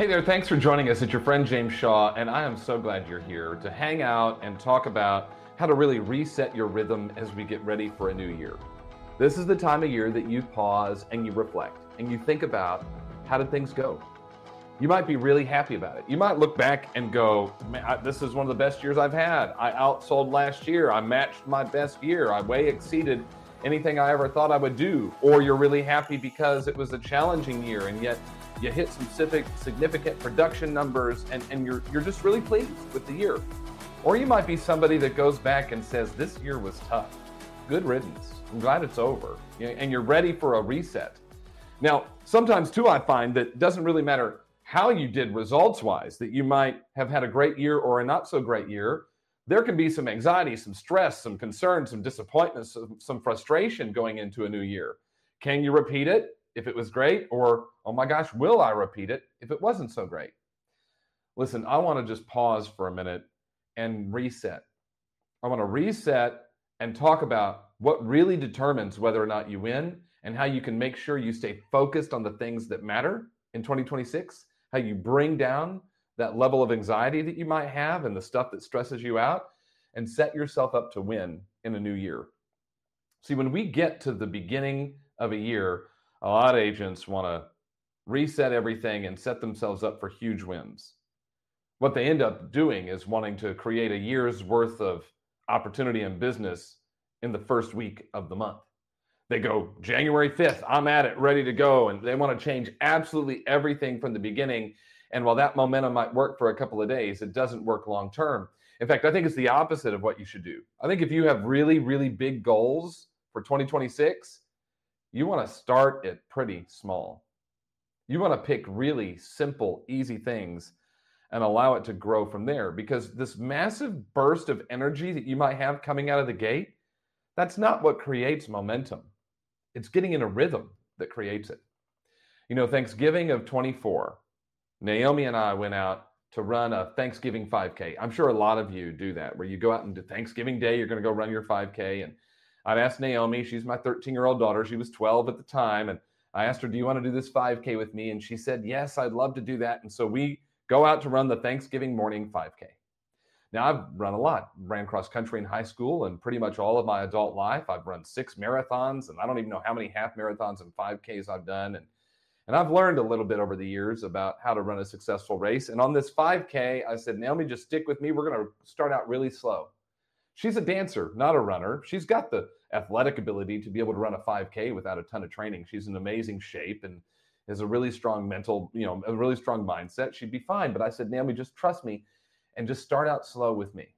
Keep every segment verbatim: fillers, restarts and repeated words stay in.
Hey there, thanks for joining us. It's your friend James Shaw, and I am so glad you're here to hang out and talk about how to really reset your rhythm as we get ready for a new year. This is the time of year that you pause and you reflect and you think about, how did things go? You might be really happy about it. You might look back and go, man, I, this is one of the best years I've had. I outsold last year. I matched my best year. I way exceeded anything I ever thought I would do. Or you're really happy because it was a challenging year and yet you hit some civic, significant production numbers and, and you're, you're just really pleased with the year. Or you might be somebody that goes back and says, this year was tough. Good riddance. I'm glad it's over. And you're ready for a reset. Now, sometimes too, I find that it doesn't really matter how you did results-wise, that you might have had a great year or a not so great year. There can be some anxiety, some stress, some concern, some disappointment, some, some frustration going into a new year. Can you repeat it if it was great? Or, oh my gosh, will I repeat it if it wasn't so great? Listen, I want to just pause for a minute and reset. I want to reset and talk about what really determines whether or not you win and how you can make sure you stay focused on the things that matter in twenty twenty-six, how you bring down that level of anxiety that you might have and the stuff that stresses you out and set yourself up to win in a new year. See, when we get to the beginning of a year, a lot of agents want to reset everything and set themselves up for huge wins. What they end up doing is wanting to create a year's worth of opportunity and business in the first week of the month. They go, January fifth, I'm at it, ready to go. And they want to change absolutely everything from the beginning. And while that momentum might work for a couple of days, it doesn't work long term. In fact, I think it's the opposite of what you should do. I think if you have really, really big goals for twenty twenty-six, you want to start it pretty small. You want to pick really simple, easy things and allow it to grow from there. Because this massive burst of energy that you might have coming out of the gate, that's not what creates momentum. It's getting in a rhythm that creates it. You know, Thanksgiving of twenty-four, Naomi and I went out to run a Thanksgiving five K. I'm sure a lot of you do that, where you go out and do Thanksgiving Day, you're going to go run your five K. And I'd asked Naomi, she's my thirteen-year-old daughter. She was twelve at the time. And I asked her, do you want to do this five K with me? And she said, yes, I'd love to do that. And so we go out to run the Thanksgiving morning five K. Now, I've run a lot. Ran cross country in high school and pretty much all of my adult life. I've run six marathons, and I don't even know how many half marathons and five Ks I've done. And, and I've learned a little bit over the years about how to run a successful race. And on this five K, I said, Naomi, just stick with me. We're going to start out really slow. She's a dancer, not a runner. She's got the athletic ability to be able to run a five K without a ton of training. She's in amazing shape and has a really strong mental, you know, a really strong mindset. She'd be fine. But I said, Naomi, just trust me and just start out slow with me.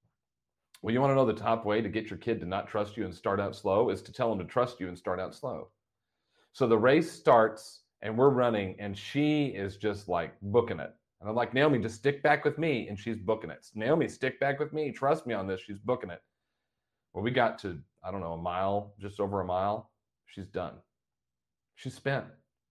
Well, you want to know the top way to get your kid to not trust you and start out slow is to tell them to trust you and start out slow. So the race starts and we're running and she is just like booking it. And I'm like, Naomi, just stick back with me. And she's booking it. Naomi, stick back with me. Trust me on this. She's booking it. Well, we got to, I don't know, a mile, just over a mile. She's done. She's spent.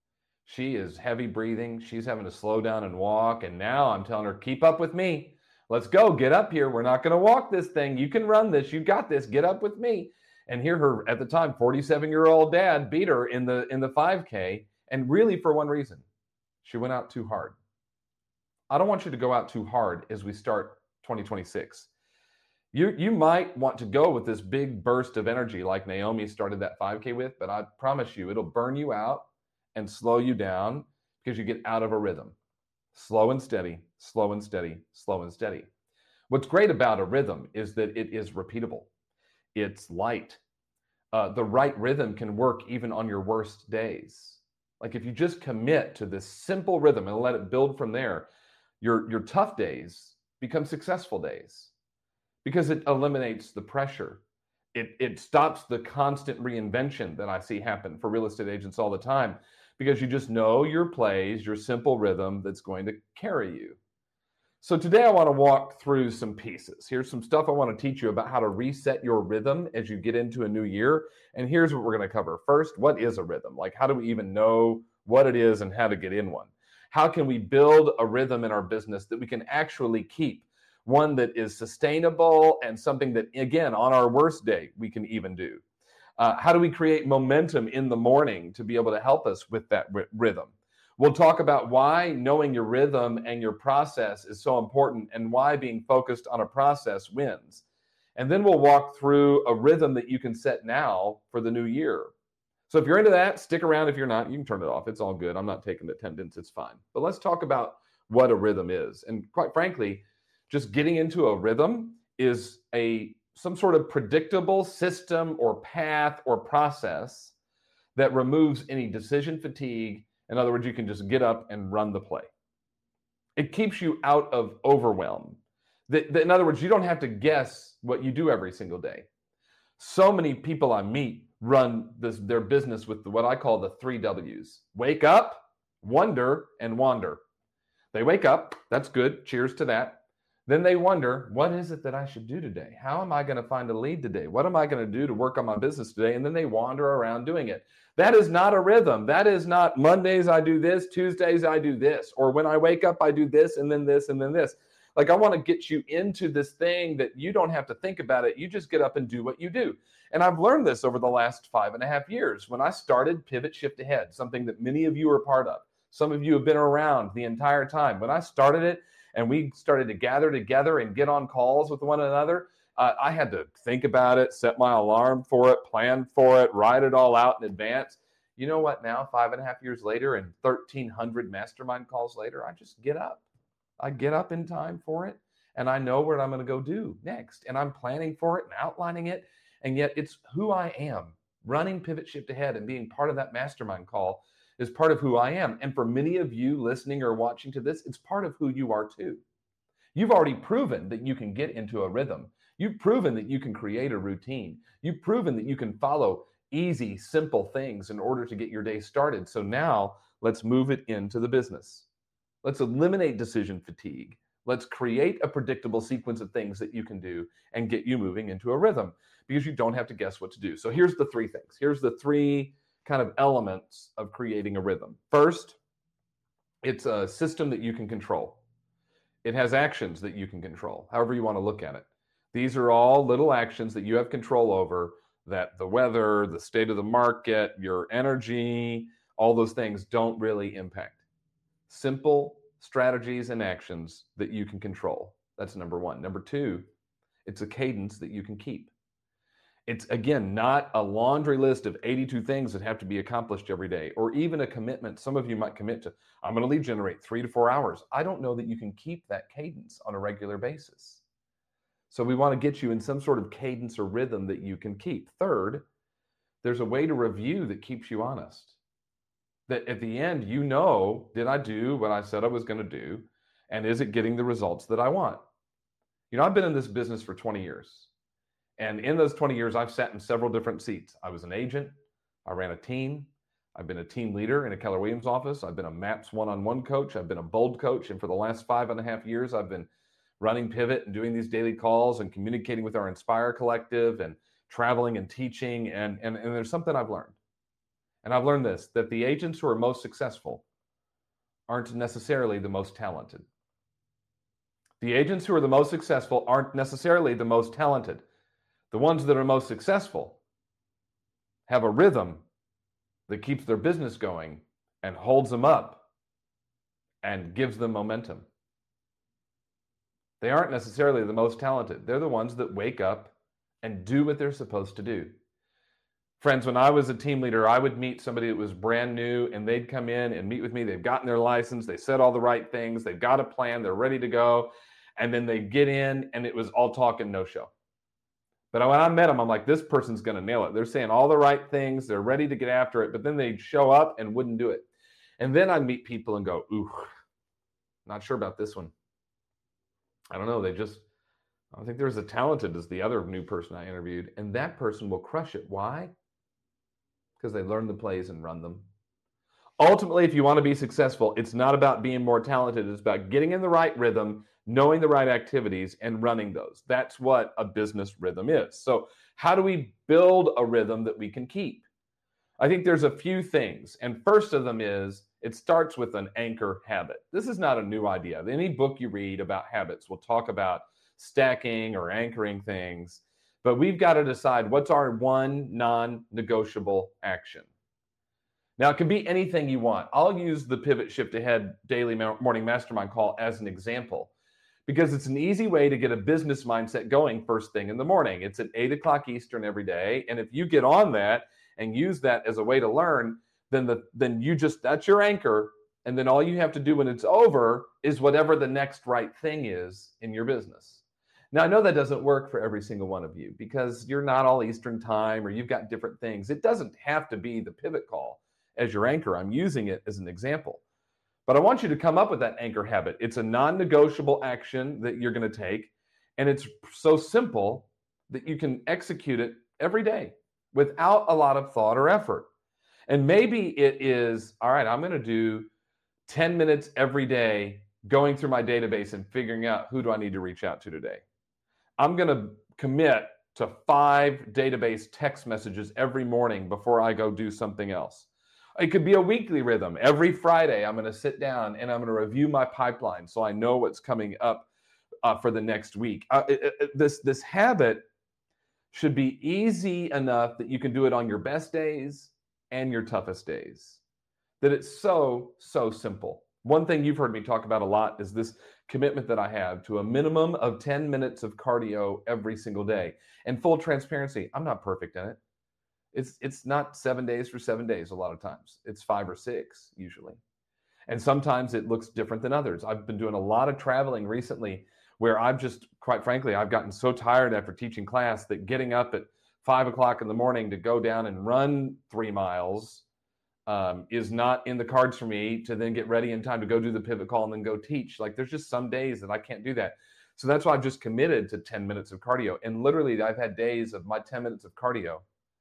She is heavy breathing. She's having to slow down and walk. And now I'm telling her, keep up with me. Let's go. Get up here. We're not going to walk this thing. You can run this. You got this. Get up with me. And here her, at the time, forty-seven-year-old dad beat her in the in the five K. And really for one reason. She went out too hard. I don't want you to go out too hard as we start twenty twenty-six. You, you might want to go with this big burst of energy like Naomi started that five K with, but I promise you it'll burn you out and slow you down because you get out of a rhythm. Slow and steady, slow and steady, slow and steady. What's great about a rhythm is that it is repeatable. It's light. Uh, the right rhythm can work even on your worst days. Like if you just commit to this simple rhythm and let it build from there, your, your tough days become successful days because it eliminates the pressure. It, it stops the constant reinvention that I see happen for real estate agents all the time. Because you just know your plays, your simple rhythm that's going to carry you. So today I want to walk through some pieces. Here's some stuff I want to teach you about how to reset your rhythm as you get into a new year. And here's what we're going to cover. First, what is a rhythm? Like, how do we even know what it is and how to get in one? How can we build a rhythm in our business that we can actually keep? One that is sustainable and something that, again, on our worst day, we can even do. Uh, how do we create momentum in the morning to be able to help us with that r- rhythm? We'll talk about why knowing your rhythm and your process is so important and why being focused on a process wins. And then we'll walk through a rhythm that you can set now for the new year. So if you're into that, stick around. If you're not, you can turn it off. It's all good. I'm not taking attendance. It's fine. But let's talk about what a rhythm is. And quite frankly, just getting into a rhythm is a some sort of predictable system or path or process that removes any decision fatigue. In other words, you can just get up and run the play. It keeps you out of overwhelm. The, the, in other words, you don't have to guess what you do every single day. So many people I meet run this, their business with the, what I call the three W's. Wake up, wonder, and wander. They wake up. That's good. Cheers to that. Then they wonder, what is it that I should do today? How am I going to find a lead today? What am I going to do to work on my business today? And then they wander around doing it. That is not a rhythm. That is not Mondays I do this, Tuesdays I do this, or when I wake up I do this and then this and then this. Like, I want to get you into this thing that you don't have to think about it. You just get up and do what you do. And I've learned this over the last five and a half years when I started Pivot Shift Ahead, something that many of you are part of. Some of you have been around the entire time. When I started it and we started to gather together and get on calls with one another, uh, I had to think about it, set my alarm for it, plan for it, write it all out in advance. You know what? Now, five and a half years later and thirteen hundred mastermind calls later, I just get up. I get up in time for it, and I know what I'm going to go do next. And I'm planning for it and outlining it. And yet it's who I am. Running Pivot Shift Ahead and being part of that mastermind call is part of who I am. And for many of you listening or watching to this, it's part of who you are too. You've already proven that you can get into a rhythm. You've proven that you can create a routine. You've proven that you can follow easy, simple things in order to get your day started. So now let's move it into the business. Let's eliminate decision fatigue. Let's create a predictable sequence of things that you can do and get you moving into a rhythm because you don't have to guess what to do. So here's the three things. Here's the three kind of elements of creating a rhythm. First, it's a system that you can control. It has actions that you can control, however you want to look at it. These are all little actions that you have control over, that the weather, the state of the market, your energy, all those things don't really impact. Simple strategies and actions that you can control. That's number one. Number two, it's a cadence that you can keep. It's, again, not a laundry list of eighty-two things that have to be accomplished every day, or even a commitment. Some of you might commit to, I'm going to lead generate three to four hours. I don't know that you can keep that cadence on a regular basis. So we want to get you in some sort of cadence or rhythm that you can keep. Third, there's a way to review that keeps you honest. That at the end, you know, did I do what I said I was going to do? And is it getting the results that I want? You know, I've been in this business for twenty years. And in those twenty years, I've sat in several different seats. I was an agent. I ran a team. I've been a team leader in a Keller Williams office. I've been a MAPS one-on-one coach. I've been a Bold coach. And for the last five and a half years, I've been running Pivot and doing these daily calls and communicating with our Inspire Collective and traveling and teaching. And, and, and there's something I've learned. And I've learned this, that the agents who are most successful aren't necessarily the most talented. The agents who are the most successful aren't necessarily the most talented. The ones that are most successful have a rhythm that keeps their business going and holds them up and gives them momentum. They aren't necessarily the most talented. They're the ones that wake up and do what they're supposed to do. Friends, when I was a team leader, I would meet somebody that was brand new and they'd come in and meet with me. They've gotten their license. They said all the right things. They've got a plan. They're ready to go. And then they get in and it was all talk and no show. But when I met them, I'm like, this person's going to nail it. They're saying all the right things. They're ready to get after it. But then they'd show up and wouldn't do it. And then I'd meet people and go, ooh, not sure about this one. I don't know. They just, I don't think they're as talented as the other new person I interviewed. And that person will crush it. Why? Because they learn the plays and run them. Ultimately, if you want to be successful, it's not about being more talented. It's about getting in the right rhythm, knowing the right activities, and running those. That's what a business rhythm is. So how do we build a rhythm that we can keep? I think there's a few things. And first of them is, it starts with an anchor habit. This is not a new idea. Any book you read about habits will talk about stacking or anchoring things. But we've got to decide what's our one non-negotiable action. Now, it can be anything you want. I'll use the Pivot Shift Ahead Daily Morning Mastermind call as an example because it's an easy way to get a business mindset going first thing in the morning. It's at eight o'clock Eastern every day. And if you get on that and use that as a way to learn, then the then you just, that's your anchor. And then all you have to do when it's over is whatever the next right thing is in your business. Now, I know that doesn't work for every single one of you because you're not all Eastern time or you've got different things. It doesn't have to be the pivot call as your anchor. I'm using it as an example. But I want you to come up with that anchor habit. It's a non-negotiable action that you're going to take. And it's so simple that you can execute it every day without a lot of thought or effort. And maybe it is, all right, I'm going to do ten minutes every day going through my database and figuring out who do I need to reach out to today. I'm going to commit to five database text messages every morning before I go do something else. It could be a weekly rhythm. Every Friday, I'm going to sit down and I'm going to review my pipeline so I know what's coming up uh, for the next week. Uh, it, it, this, this habit should be easy enough that you can do it on your best days and your toughest days. That it's so, so simple. One thing you've heard me talk about a lot is this commitment that I have to a minimum of ten minutes of cardio every single day. And full transparency, I'm not perfect in it. It's it's not seven days for seven days a lot of times. It's five or six usually. And sometimes it looks different than others. I've been doing a lot of traveling recently where I've just, quite frankly, I've gotten so tired after teaching class that getting up at five o'clock in the morning to go down and run three miles um, is not in the cards for me to then get ready in time to go do the pivot call and then go teach. Like there's just some days that I can't do that. So that's why I've just committed to ten minutes of cardio. And literally I've had days of my ten minutes of cardio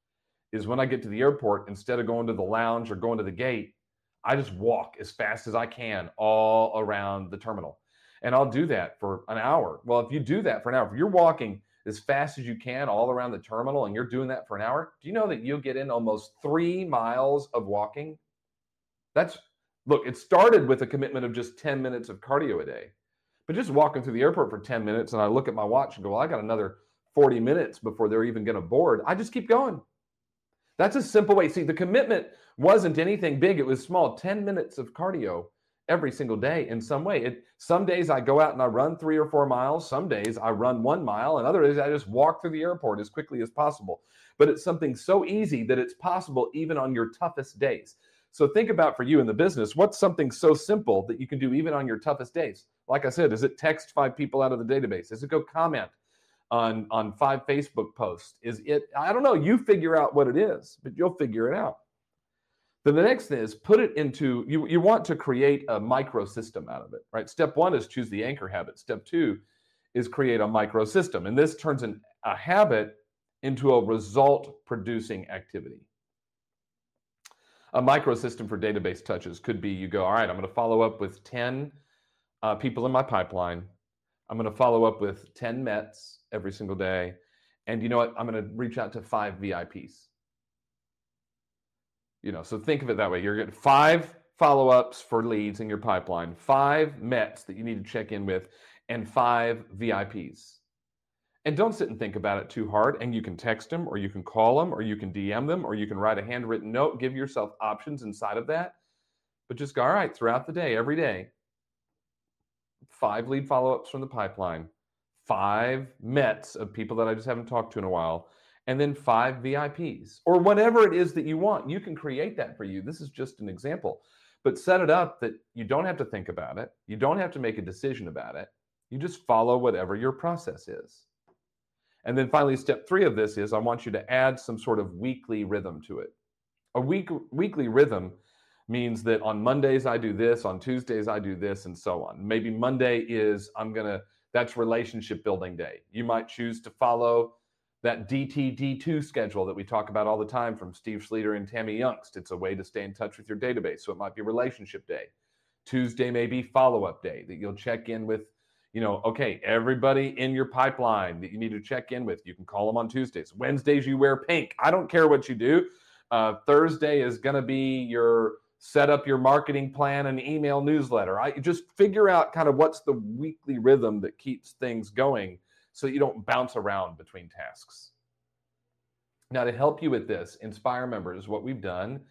is when I get to the airport, instead of going to the lounge or going to the gate, I just walk as fast as I can all around the terminal. And I'll do that for an hour. Well, if you do that for an hour, if you're walking as fast as you can all around the terminal and you're doing that for an hour, do you know that you'll get in almost three miles of walking? That's, look, it started with a commitment of just ten minutes of cardio a day. But just walking through the airport for ten minutes and I look at my watch and go, well, I got another forty minutes before they're even going to board. I just keep going. That's a simple way. See, the commitment wasn't anything big. It was small. ten minutes of cardio every single day in some way. It, some days I go out and I run three or four miles. Some days I run one mile. And other days I just walk through the airport as quickly as possible. But it's something so easy that it's possible even on your toughest days. So think about for you in the business, what's something so simple that you can do even on your toughest days? Like I said, is it text five people out of the database? Is it go comment on, on five Facebook posts? Is it, I don't know, you figure out what it is, but you'll figure it out. Then the next thing is put it into, you, you want to create a micro system out of it, right? Step one is choose the anchor habit. Step two is create a micro system. And this turns an, a habit into a result producing activity. A micro system for database touches could be you go, all right, I'm going to follow up with ten uh, people in my pipeline. I'm going to follow up with ten Mets every single day. And you know what? I'm going to reach out to five V I Ps. You know, so think of it that way. You're getting five follow-ups for leads in your pipeline, five Mets that you need to check in with, and five V I Ps. And don't sit and think about it too hard. And you can text them, or you can call them, or you can D M them, or you can write a handwritten note. Give yourself options inside of that. But just go, all right, throughout the day, every day, five lead follow-ups from the pipeline, five Mets of people that I just haven't talked to in a while, and then five V I Ps, or whatever it is that you want. You can create that for you. This is just an example. But set it up that you don't have to think about it. You don't have to make a decision about it. You just follow whatever your process is. And then finally, step three of this is I want you to add some sort of weekly rhythm to it. A week, weekly rhythm means that on Mondays I do this, on Tuesdays I do this, and so on. Maybe Monday is, I'm going to, that's relationship building day. You might choose to follow that D T D two schedule that we talk about all the time from Steve Schlueter and Tammy Youngst. It's a way to stay in touch with your database. So it might be relationship day. Tuesday may be follow-up day that you'll check in with, you know, okay, everybody in your pipeline that you need to check in with. You can call them on Tuesdays. Wednesdays, you wear pink. I don't care what you do. Uh, Thursday is going to be your set up your marketing plan and email newsletter. I just figure out kind of what's the weekly rhythm that keeps things going so you don't bounce around between tasks. Now, to help you with this, Inspire members, what we've done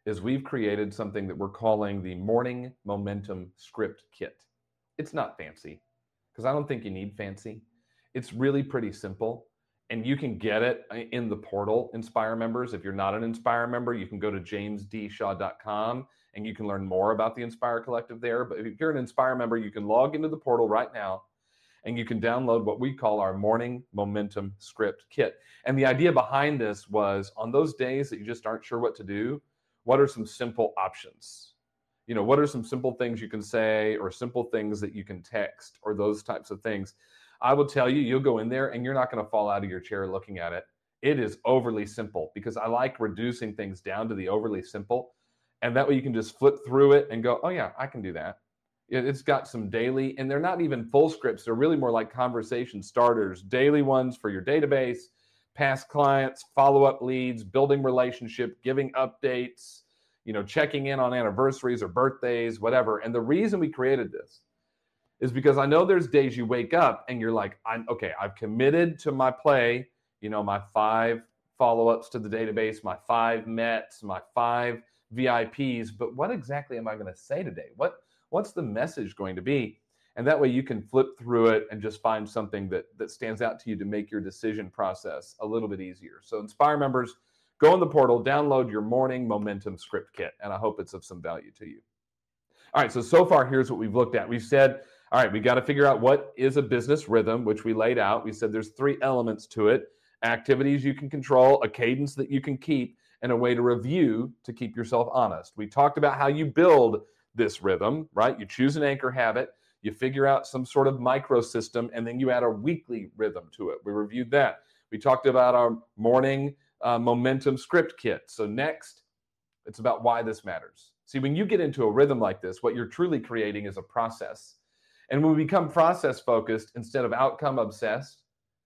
is we've created something that we're calling the Morning Momentum Script Kit. It's not fancy, because I don't think you need fancy. It's really pretty simple, and you can get it in the portal, Inspire members. If you're not an Inspire member, you can go to james d shaw dot com and you can learn more about the Inspire Collective there. But if you're an Inspire member, you can log into the portal right now and you can download what we call our Morning Momentum Script Kit. And the idea behind this was, on those days that you just aren't sure what to do, what are some simple options? You know, what are some simple things you can say, or simple things that you can text, or those types of things? I will tell you, you'll go in there and you're not going to fall out of your chair looking at it. It is overly simple, because I like reducing things down to the overly simple. And that way you can just flip through it and go, oh yeah, I can do that. It's got some daily, and they're not even full scripts. They're really more like conversation starters, daily ones for your database, past clients, follow-up leads, building relationship, giving updates, you know, checking in on anniversaries or birthdays, whatever. And the reason we created this is because I know there's days you wake up and you're like, I'm okay, I've committed to my play, you know, my five follow-ups to the database, my five Mets, my five V I Ps, but what exactly am I going to say today? What What's the message going to be? And that way you can flip through it and just find something that, that stands out to you to make your decision process a little bit easier. So Inspire members, go in the portal, download your Morning Momentum Script Kit, and I hope it's of some value to you. All right, so so far, here's what we've looked at. We've said, all right, we got to figure out what is a business rhythm, which we laid out. We said there's three elements to it: activities you can control, a cadence that you can keep, and a way to review to keep yourself honest. We talked about how you build this rhythm, right? You choose an anchor habit, you figure out some sort of micro system, and then you add a weekly rhythm to it. We reviewed that. We talked about our morning uh, momentum script kit. So next, it's about why this matters. See, when you get into a rhythm like this, what you're truly creating is a process. And when we become process focused instead of outcome obsessed,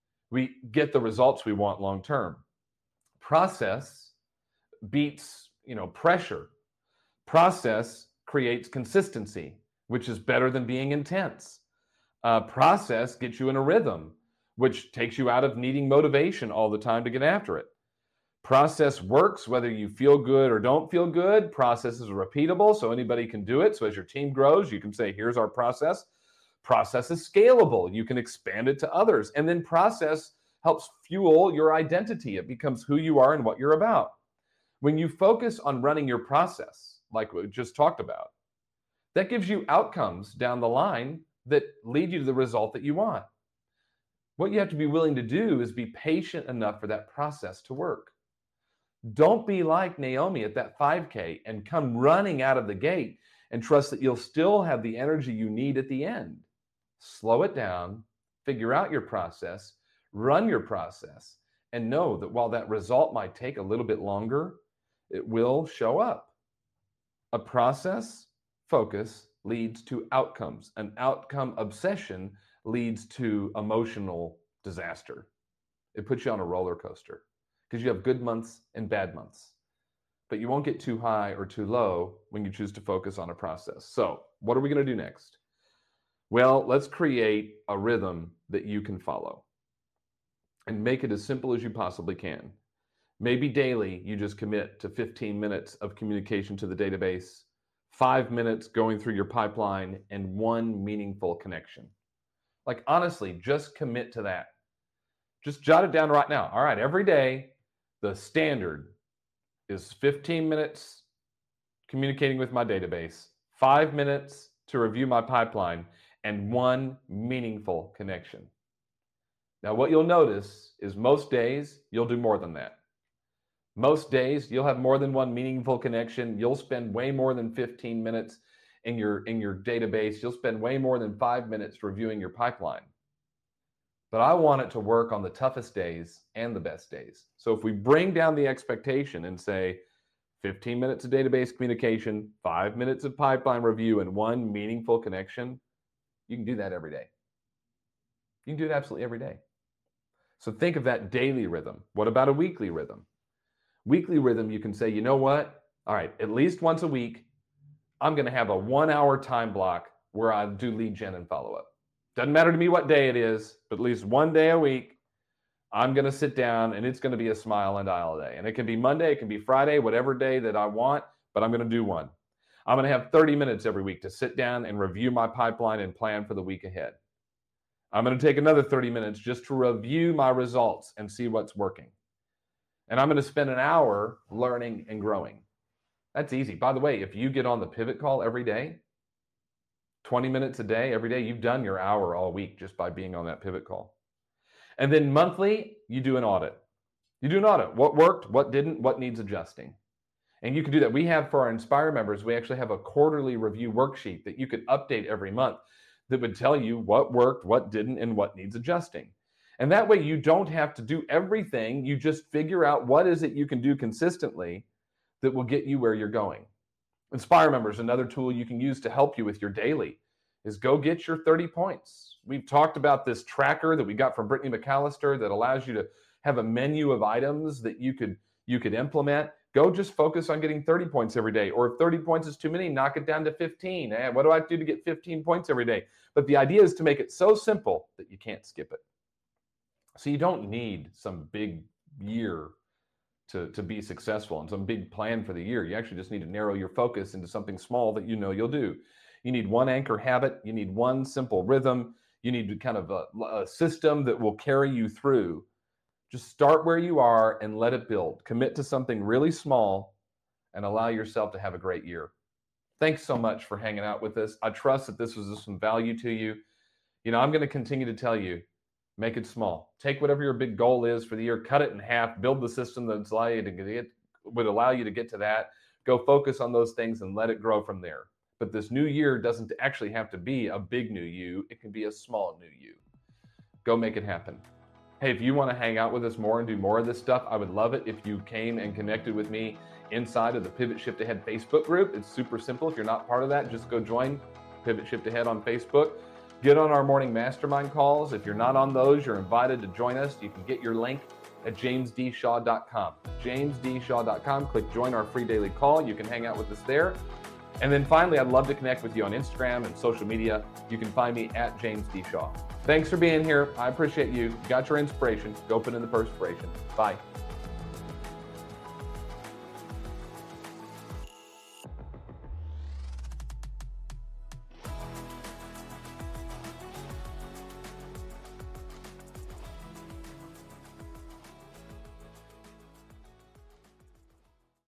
we get the results we want long term. Process beats, you know, pressure. Process creates consistency, which is better than being intense. Uh, process gets you in a rhythm, which takes you out of needing motivation all the time to get after it. Process works whether you feel good or don't feel good. Process is repeatable, so anybody can do it. So as your team grows, you can say, here's our process. Process is scalable. You can expand it to others. And then process helps fuel your identity. It becomes who you are and what you're about. When you focus on running your process, like we just talked about, that gives you outcomes down the line that lead you to the result that you want. What you have to be willing to do is be patient enough for that process to work. Don't be like Naomi at that five K and come running out of the gate and trust that you'll still have the energy you need at the end. Slow it down, figure out your process, run your process, and know that while that result might take a little bit longer, it will show up. A process focus leads to outcomes. An outcome obsession leads to emotional disaster. It puts you on a roller coaster because you have good months and bad months, but you won't get too high or too low when you choose to focus on a process. So what are we going to do next? Well, let's create a rhythm that you can follow and make it as simple as you possibly can. Maybe daily, you just commit to fifteen minutes of communication to the database, five minutes going through your pipeline, and one meaningful connection. Like, honestly, just commit to that. Just jot it down right now. All right, every day, the standard is fifteen minutes communicating with my database, five minutes to review my pipeline, and one meaningful connection. Now, what you'll notice is most days, you'll do more than that. Most days, you'll have more than one meaningful connection. You'll spend way more than fifteen minutes in your, in your database. You'll spend way more than five minutes reviewing your pipeline. But I want it to work on the toughest days and the best days. So if we bring down the expectation and say fifteen minutes of database communication, five minutes of pipeline review, and one meaningful connection, you can do that every day. You can do it absolutely every day. So think of that daily rhythm. What about a weekly rhythm? Weekly rhythm, you can say, you know what? All right, at least once a week, I'm going to have a one hour time block where I do lead gen and follow up. Doesn't matter to me what day it is, but at least one day a week, I'm going to sit down and it's going to be a smile and dial day. And it can be Monday, it can be Friday, whatever day that I want, but I'm going to do one. I'm going to have thirty minutes every week to sit down and review my pipeline and plan for the week ahead. I'm going to take another thirty minutes just to review my results and see what's working. And I'm going to spend an hour learning and growing. That's easy. By the way, if you get on the pivot call every day, twenty minutes a day, every day, you've done your hour all week just by being on that pivot call. And then monthly, you do an audit. You do an audit. What worked, what didn't, what needs adjusting. And you can do that. We have, for our Inspire members, we actually have a quarterly review worksheet that you could update every month that would tell you what worked, what didn't, and what needs adjusting. And that way you don't have to do everything. You just figure out what is it you can do consistently that will get you where you're going. Inspire members, another tool you can use to help you with your daily is go get your thirty points. We've talked about this tracker that we got from Brittany McAllister that allows you to have a menu of items that you could you could implement. Go just focus on getting thirty points every day. Or if thirty points is too many, knock it down to fifteen. And what do I do to get fifteen points every day? But the idea is to make it so simple that you can't skip it. So you don't need some big year to, to be successful and some big plan for the year. You actually just need to narrow your focus into something small that you know you'll do. You need one anchor habit. You need one simple rhythm. You need kind of a, a system that will carry you through. Just start where you are and let it build. Commit to something really small and allow yourself to have a great year. Thanks so much for hanging out with us. I trust that this was of some value to you. You know, I'm going to continue to tell you, make it small. Take whatever your big goal is for the year, cut it in half, build the system that's allow you to get, would allow you to get to that. Go focus on those things and let it grow from there. But this new year doesn't actually have to be a big new you. It can be a small new you. Go make it happen. Hey, if you want to hang out with us more and do more of this stuff, I would love it if you came and connected with me inside of the Pivot Shift Ahead Facebook group. It's super simple. If you're not part of that, just go join Pivot Shift Ahead on Facebook. Get on our morning mastermind calls. If you're not on those, you're invited to join us. You can get your link at james d shaw dot com. james d shaw dot com. Click join our free daily call. You can hang out with us there. And then finally, I'd love to connect with you on Instagram and social media. You can find me at James D. Shaw. Thanks for being here. I appreciate you. You got your inspiration. Go put in the perspiration. Bye.